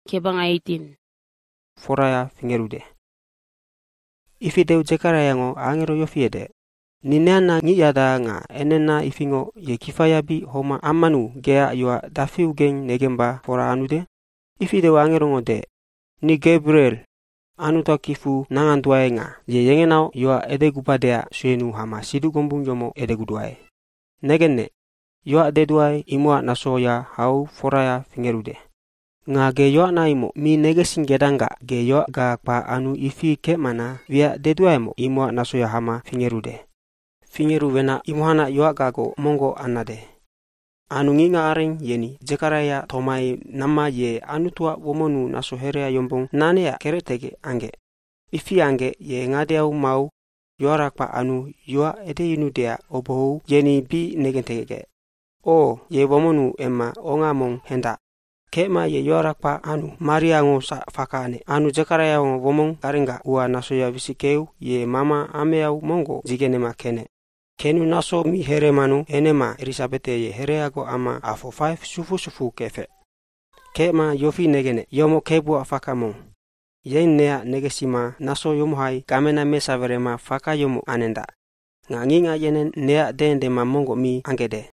Kebang 18. Foraya fingerude. Ifideu Zekaria ngo angero yofiede. Nineana ngiyada nga enena ifingo ye kifaya bi homa amanu gea yua dafiu geng negemba fora anude. Ifideu angero ngode. Ni Gabriel. Anu to kifu nanganduae nga ye yengenao yua edegupadea suenu hama sidu gombung yomo edeguduae. Negenne. Yua deduae imua nasoya hau foraya fingerude. Nga ge yoa na imo mi negesin gedanga ge yoa ga pa anu ifi ke mana via deduae mo imua nasoya hama fingerude. Fingeru wena imuhana yoa gago mongo anade. Anu nginga aring yeni Zekaria tomai nama ye anu tua womonu naso herea yombong nanea keretege ange. Ifi ange ye ngadeau mau yoarakpa anu yoa ede inudea obohou yeni bi negentege. O ye womonu emma ongamong henda. Kema ye yoarakpa anu Maria ngo sa fakane anu Zekaria ngo womong karinga ua nasoya visikeu ye mama ameau mongo zigenema kene. Kenu naso mi here manu enema Elisabete ye hereago ama afo 5 sufu kefe. Kema yofi negene yomo kebu afakamong. Yen nea negesima naso yomuhai kamena mesa verema faka yomu anenda. Nganginga yenen nea dende mamongo mi angede.